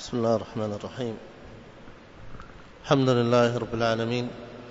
بسم الله الرحمن الرحيم. الحمد لله رب العالمين،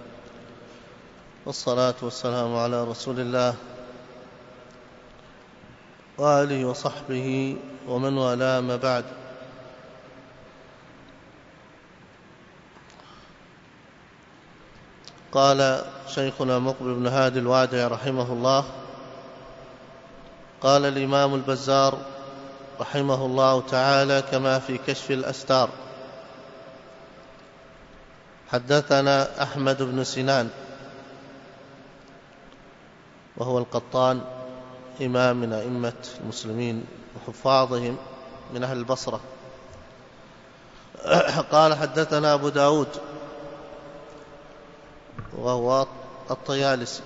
والصلاة والسلام على رسول الله وآله وصحبه ومن والاه، ما بعد. قال شيخنا مقبل بن هادي الوادعي رحمه الله: قال الإمام البزار رحمه الله تعالى كما في كشف الأستار: حدثنا أحمد بن سنان، وهو القطان، إمام من أئمة المسلمين وحفاظهم من أهل البصرة. قال حدثنا أبو داود، وهو الطيالسي.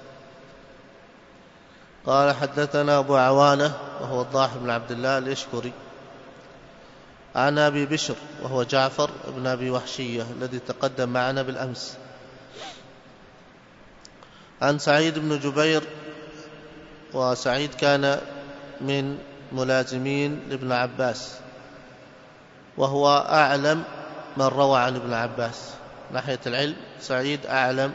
قال حدثنا أبو عوانة، وهو الضاحي بن عبد الله اليشكري، عن أبي بشر، وهو جعفر بن أبي وحشية الذي تقدم معنا بالأمس، عن سعيد بن جبير، وسعيد كان من ملازمين لابن عباس، وهو أعلم من روى عن ابن عباس ناحية العلم. سعيد أعلم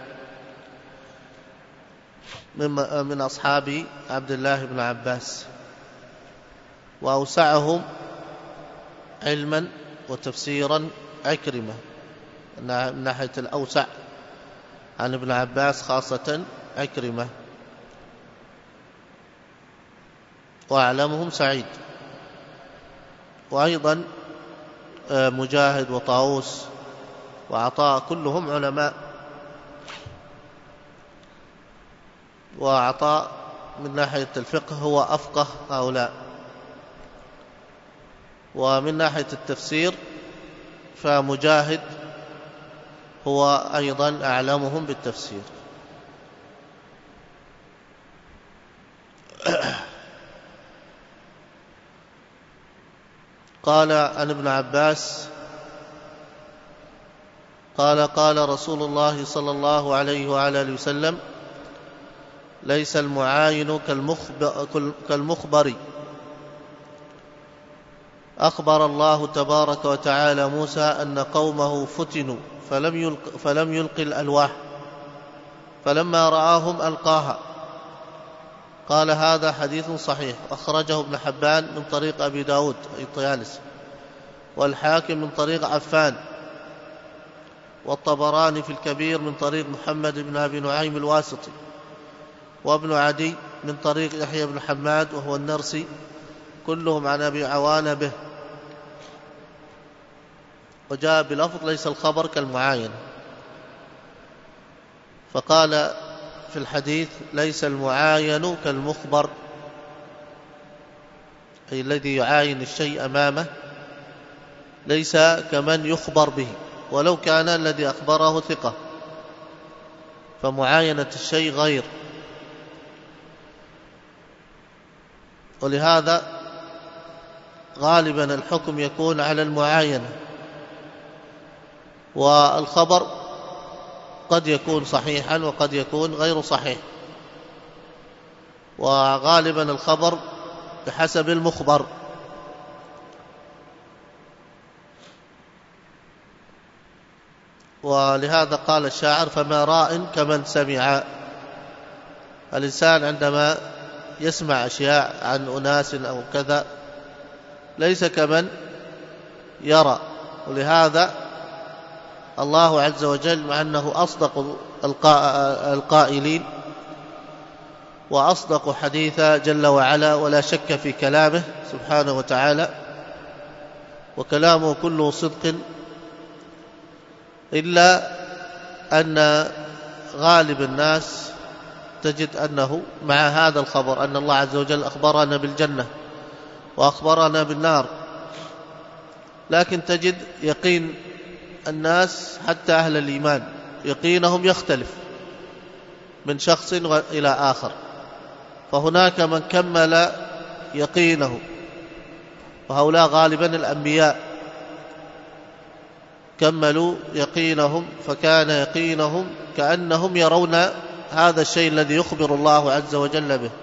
من أصحاب عبد الله بن عباس، وأوسعهم علما وتفسيرا عكرمة من ناحية الأوسع عن ابن عباس، خاصة عكرمة، وأعلمهم سعيد. وأيضا مجاهد وطاووس وعطاء كلهم علماء، وعطاء من ناحية الفقه هو أفقه هؤلاء، ومن ناحية التفسير فمجاهد هو أيضا أعلمهم بالتفسير. قال عن ابن عباس قال رسول الله صلى الله عليه وآله وسلم: ليس المعاين كالمخبر. أخبر الله تبارك وتعالى موسى أن قومه فتنوا فلم يلق الألواح، فلما رآهم ألقاها. قال: هذا حديث صحيح، أخرجه ابن حبان من طريق أبي داود أي الطيالسي، والحاكم من طريق عفان، والطبراني في الكبير من طريق محمد بن أبي نعيم الواسطي، وابن عدي من طريق يحيى بن حماد وهو النرسي، كلهم عن أبي عوانة به. وجاء بلفظ: ليس الخبر كالمعاين. فقال في الحديث: ليس المعاين كالمخبر، أي الذي يعاين الشيء أمامه ليس كمن يخبر به، ولو كان الذي أخبره ثقة، فمعاينة الشيء غير. ولهذا غالبا الحكم يكون على المعاينة، والخبر قد يكون صحيحا وقد يكون غير صحيح، وغالبا الخبر بحسب المخبر. ولهذا قال الشاعر: فما راء كمن سمع. الإنسان عندما يسمع أشياء عن أناس أو كذا ليس كمن يرى. ولهذا الله عز وجل، مع أنه أصدق القائلين وأصدق حديثا جل وعلا، ولا شك في كلامه سبحانه وتعالى، وكلامه كله صدق، إلا أن غالب الناس تجد أنه مع هذا الخبر أن الله عز وجل أخبرنا بالجنة وأخبرنا بالنار، لكن تجد يقين الناس حتى أهل الإيمان يقينهم يختلف من شخص إلى آخر. فهناك من كمل يقينه، وهؤلاء غالبا الأنبياء كملوا يقينهم، فكان يقينهم كأنهم يرون هذا الشيء الذي يخبر الله عز وجل به.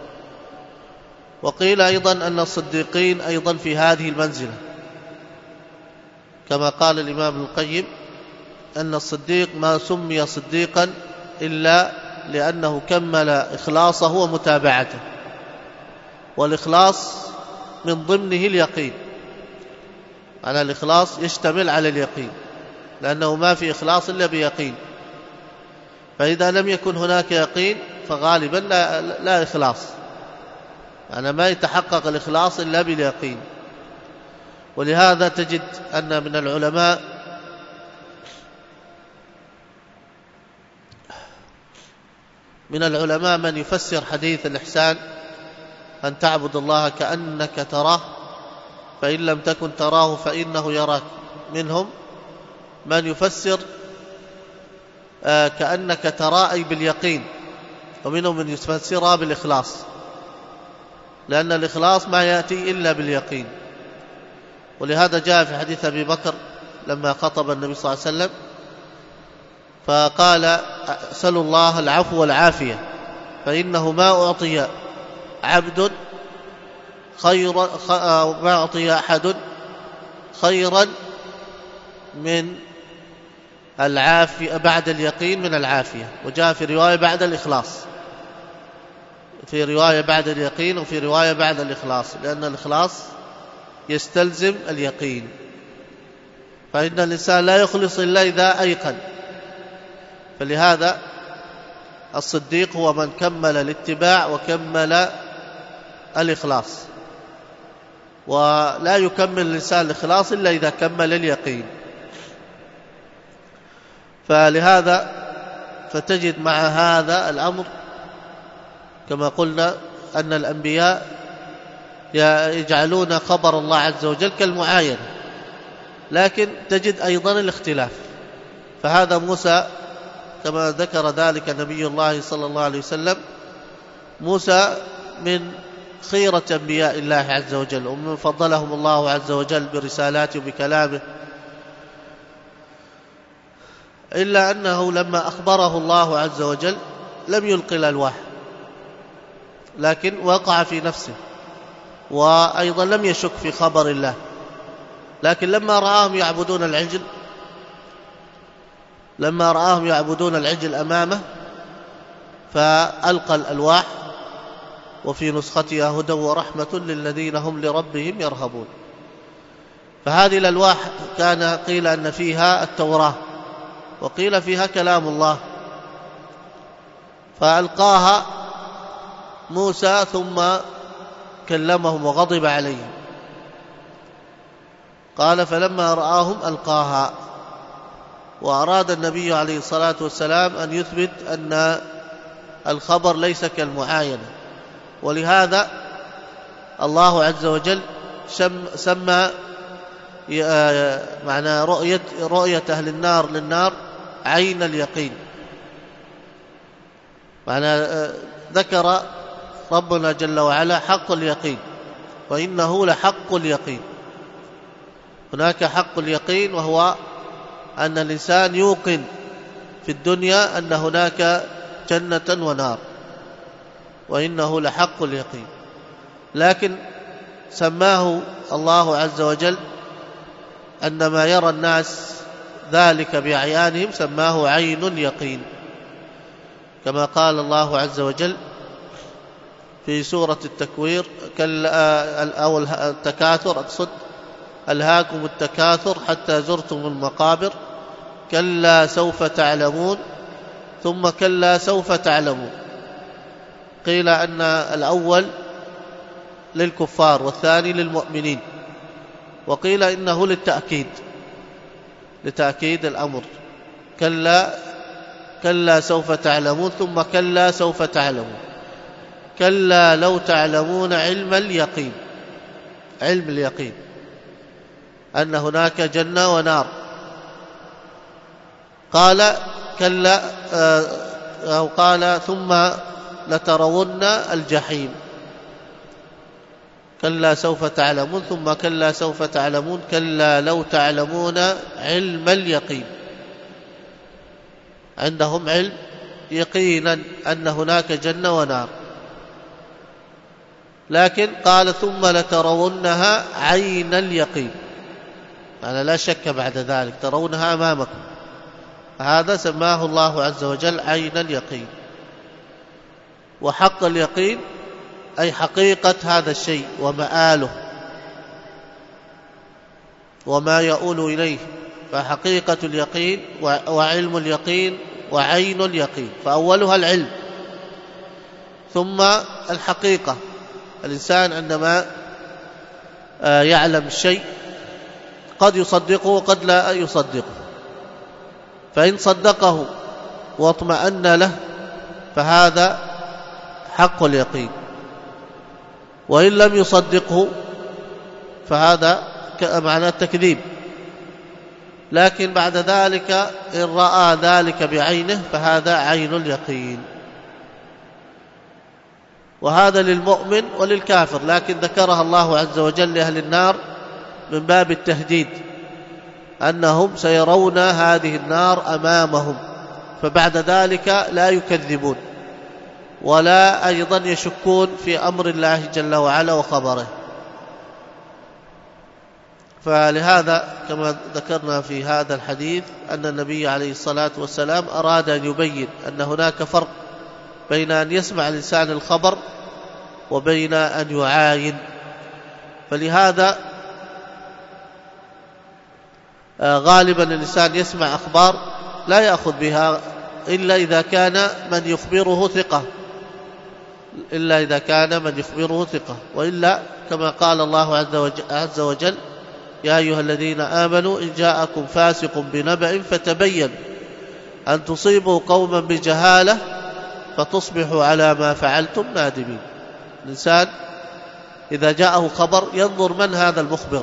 وقيل أيضا أن الصديقين أيضا في هذه المنزلة، كما قال الإمام ابن القيم أن الصديق ما سمي صديقا إلا لأنه كمل إخلاصه ومتابعته، والإخلاص من ضمنه اليقين، على الإخلاص يشتمل على اليقين، لأنه ما في إخلاص إلا بيقين، فإذا لم يكن هناك يقين فغالبا لا إخلاص، يعني ما يتحقق الإخلاص إلا باليقين. ولهذا تجد أن من العلماء من يفسر حديث الإحسان أن تعبد الله كأنك تراه فإن لم تكن تراه فإنه يراك. منهم من يفسر كأنك تراه أي باليقين، ومنهم من يفسرها بالإخلاص، لأن الإخلاص ما يأتي إلا باليقين. ولهذا جاء في حديث أبي بكر لما خطب النبي صلى الله عليه وسلم فقال: أسأل الله العفو والعافية، فإنه ما أعطي عبد ما أعطي أحد خيرا من العافية بعد اليقين من العافية. وجاء في رواية بعد الإخلاص، في رواية بعد اليقين وفي رواية بعد الإخلاص، لأن الإخلاص يستلزم اليقين، فإن الإنسان لا يخلص إلا إذا أيقن. فلهذا الصديق هو من كمل الاتباع وكمل الإخلاص، ولا يكمل الإنسان الإخلاص إلا إذا كمل اليقين. فلهذا فتجد مع هذا الأمر كما قلنا أن الأنبياء يجعلون خبر الله عز وجل كالمعاينة، لكن تجد أيضا الاختلاف. فهذا موسى كما ذكر ذلك نبي الله صلى الله عليه وسلم، موسى من خيرة أنبياء الله عز وجل، ومن فضلهم الله عز وجل برسالاته وبكلامه، إلا أنه لما أخبره الله عز وجل لم يلقي الألواح، لكن وقع في نفسه، وأيضا لم يشك في خبر الله. لكن لما رآهم يعبدون العجل أمامه فألقى الألواح، وفي نسختها هدى ورحمة للذين هم لربهم يرهبون. فهذه الألواح كان قيل أن فيها التوراة وقيل فيها كلام الله، فألقاها موسى ثم كلمهم وغضب عليهم. قال: فلما رآهم ألقاها. وأراد النبي عليه الصلاة والسلام أن يثبت أن الخبر ليس كالمعاينة، ولهذا الله عز وجل سمى معنى رؤية أهل النار للنار عين اليقين. معنى ذكر ربنا جل وعلا حق اليقين، وإنه لحق اليقين. هناك حق اليقين، وهو أن الإنسان يوقن في الدنيا أن هناك جنة ونار، وإنه لحق اليقين. لكن سماه الله عز وجل عندما يرى الناس ذلك بأعيانهم سماه عين اليقين، كما قال الله عز وجل في سورة التكوير أو التكاثر، أقصد: ألهاكم التكاثر حتى زرتم المقابر، كلا سوف تعلمون ثم كلا سوف تعلمون. قيل أن الأول للكفار والثاني للمؤمنين، وقيل إنه لتأكيد الأمر: كلا سوف تعلمون ثم كلا سوف تعلمون، كلا لو تعلمون علم اليقين أن هناك جنة ونار. قال كلا أو قال: ثم لترون الجحيم، كلا سوف تعلمون ثم كلا سوف تعلمون، كلا لو تعلمون علم اليقين. عندهم علم يقينا أن هناك جنة ونار، لكن قال: ثم لترونها عين اليقين، يعني لا شك بعد ذلك ترونها أمامكم. هذا سماه الله عز وجل عين اليقين. وحق اليقين أي حقيقة هذا الشيء ومآله وما يؤول إليه، فحقيقة اليقين وعلم اليقين وعين اليقين، فأولها العلم ثم الحقيقة. الإنسان عندما يعلم الشيء قد يصدقه وقد لا يصدقه، فإن صدقه واطمأن له فهذا حق اليقين، وإن لم يصدقه فهذا معنى التكذيب. لكن بعد ذلك إن رأى ذلك بعينه فهذا عين اليقين. وهذا للمؤمن وللكافر، لكن ذكرها الله عز وجل لأهل النار من باب التهديد، أنهم سيرون هذه النار أمامهم، فبعد ذلك لا يكذبون ولا أيضا يشكون في أمر الله جل وعلا وخبره. فلهذا كما ذكرنا في هذا الحديث أن النبي عليه الصلاة والسلام أراد أن يبين أن هناك فرق بين أن يسمع الإنسان الخبر وبين أن يعاين. فلهذا غالبا الإنسان يسمع أخبار لا يأخذ بها إلا إذا كان من يخبره ثقة، وإلا كما قال الله عز وجل: يا أيها الذين آمنوا إن جاءكم فاسق بنبأ فتبين أن تصيبوا قوما بجهالة فتصبحوا على ما فعلتم نادمين. الإنسان إذا جاءه خبر ينظر من هذا المخبر،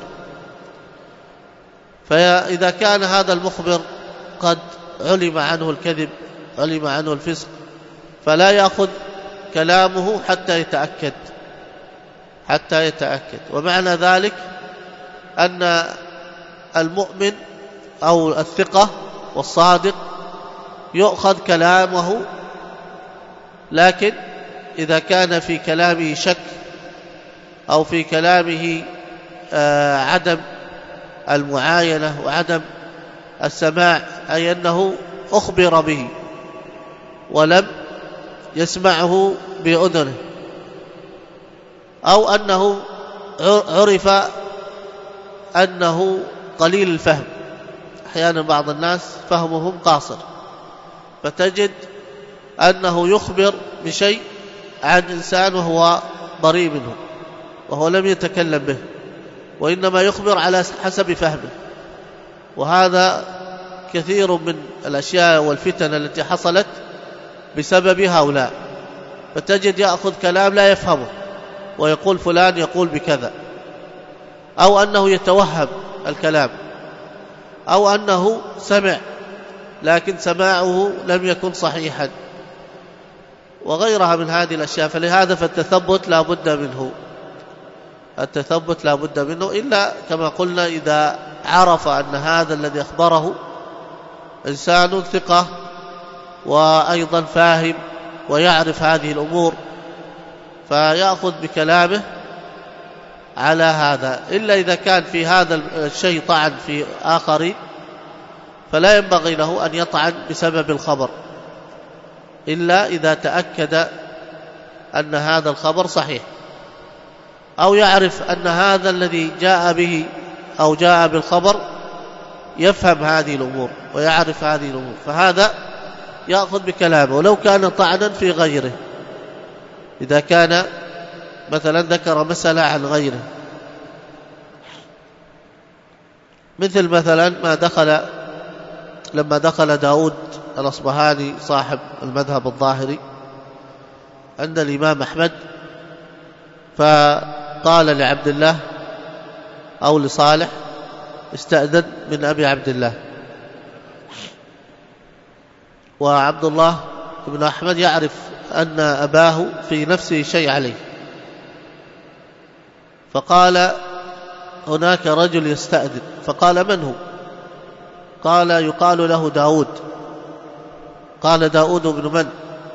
فإذا كان هذا المخبر قد علم عنه الكذب، علم عنه الفسق، فلا يأخذ كلامه حتى يتأكد. ومعنى ذلك أن المؤمن أو الثقة والصادق يؤخذ كلامه، لكن إذا كان في كلامه شك أو في كلامه عدم المعاينة وعدم السماع، أي أنه أخبر به ولم يسمعه بأذنه، أو أنه عرف أنه قليل الفهم. أحيانا بعض الناس فهمهم قاصر، فتجد أنه يخبر بشيء عن إنسان وهو بريء منه وهو لم يتكلم به، وإنما يخبر على حسب فهمه. وهذا كثير من الأشياء والفتن التي حصلت بسبب هؤلاء، فتجد يأخذ كلام لا يفهمه ويقول فلان يقول بكذا، أو أنه يتوهم الكلام، أو أنه سمع لكن سماعه لم يكن صحيحا، وغيرها من هذه الأشياء. فلهذا فالتثبت لا بد منه، إلا كما قلنا إذا عرف أن هذا الذي أخبره إنسان ثقة وأيضا فاهم ويعرف هذه الأمور، فيأخذ بكلامه على هذا. إلا إذا كان في هذا الشيء طعن في آخرين فلا ينبغي له أن يطعن بسبب الخبر، إلا إذا تأكد أن هذا الخبر صحيح، أو يعرف أن هذا الذي جاء به أو جاء بالخبر يفهم هذه الأمور ويعرف هذه الأمور، فهذا يأخذ بكلامه ولو كان طعنا في غيره. إذا كان مثلا ذكر مسألة عن غيره، مثل مثلا لما دخل داود الأصبهاني صاحب المذهب الظاهري عند الإمام أحمد، فقال لعبد الله أو لصالح استأذن من أبي عبد الله، وعبد الله بن أحمد يعرف أن أباه في نفسه شيء عليه، فقال هناك رجل يستأذن، فقال من هو؟ قال يقال له داود. قال داود بن من؟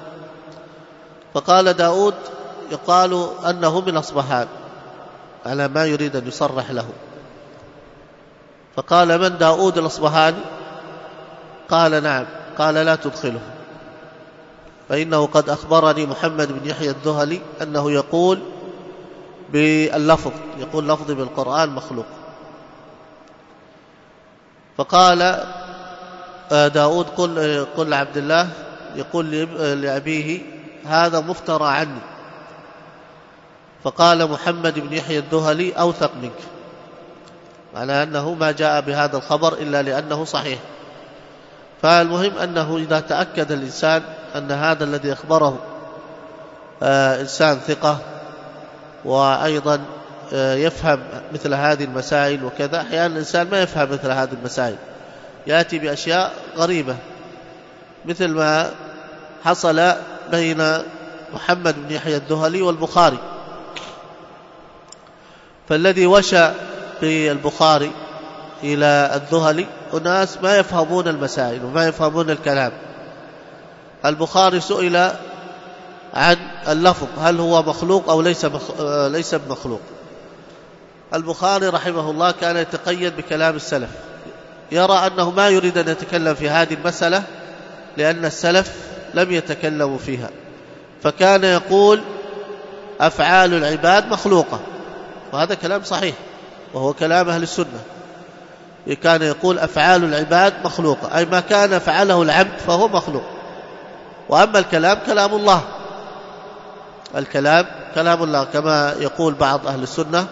فقال داود يقال أنه من أصبهان، على ما يريد أن يصرح له. فقال: من داود الأصبهاني؟ قال: نعم. قال: لا تدخله، فإنه قد أخبرني محمد بن يحيى الذهلي أنه يقول باللفظ، يقول لفظي بالقرآن مخلوق. فقال داود: قل لعبد الله يقول لأبيه: هذا مفترى عني. فقال محمد بن يحيى الذهلي: أوثق منك، معنى أنه ما جاء بهذا الخبر إلا لأنه صحيح. فالمهم أنه إذا تأكد الإنسان أن هذا الذي أخبره إنسان ثقة، وأيضا يفهم مثل هذه المسائل وكذا، أحيانا الإنسان ما يفهم مثل هذه المسائل، يأتي بأشياء غريبة، مثل ما حصل بين محمد بن يحيى الذهلي والبخاري. فالذي وشى بالبخاري إلى الذهلي أناس ما يفهمون المسائل وما يفهمون الكلام. البخاري سئل عن اللفظ هل هو مخلوق أو ليس بمخلوق. البخاري رحمه الله كان يتقيد بكلام السلف، يرى أنه ما يريد أن يتكلم في هذه المسألة لأن السلف لم يتكلموا فيها، فكان يقول أفعال العباد مخلوقة، وهذا كلام صحيح وهو كلام أهل السنة. كان يقول أفعال العباد مخلوقة، أي ما كان فعله العبد فهو مخلوق، وأما الكلام كلام الله، الكلام كلام الله، كما يقول بعض أهل السنة: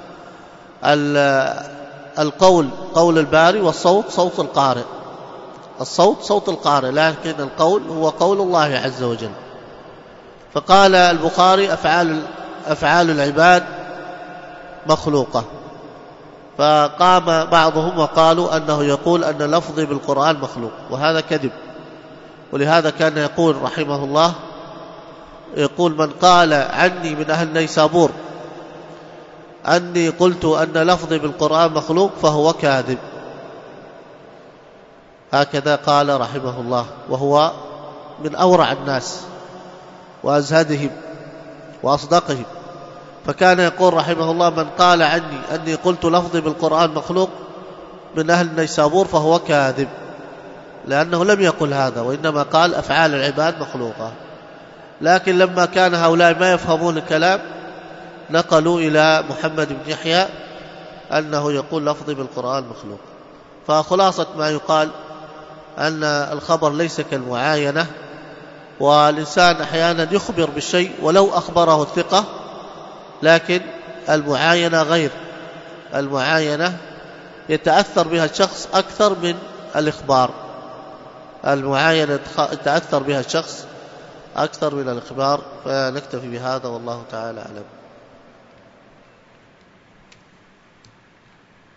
القول قول الباري، والصوت صوت القارئ. الصوت صوت القارئ، لكن القول هو قول الله عز وجل. فقال البخاري أفعال العباد مخلوقة. فقام بعضهم وقالوا أنه يقول أن لفظي بالقرآن مخلوق، وهذا كذب. ولهذا كان يقول رحمه الله، يقول: من قال عني من أهل نيسابور أني قلت أن لفظي بالقرآن مخلوق فهو كاذب. هكذا قال رحمه الله، وهو من أورع الناس وأزهدهم وأصدقهم. فكان يقول رحمه الله: من قال عني أني قلت لفظي بالقرآن مخلوق من أهل نيسابور فهو كاذب، لأنه لم يقل هذا، وإنما قال أفعال العباد مخلوقة. لكن لما كان هؤلاء ما يفهمون الكلام نقلوا إلى محمد بن يحيى أنه يقول لفظي بالقرآن مخلوق. فخلاصة ما يقال أن الخبر ليس كالمعاينة، والإنسان أحيانا يخبر بالشيء ولو أخبره الثقة، لكن المعاينة غير. المعاينة يتأثر بها الشخص أكثر من الإخبار، المعاينة يتأثر بها الشخص أكثر من الإخبار. فنكتفي بهذا والله تعالى أعلم.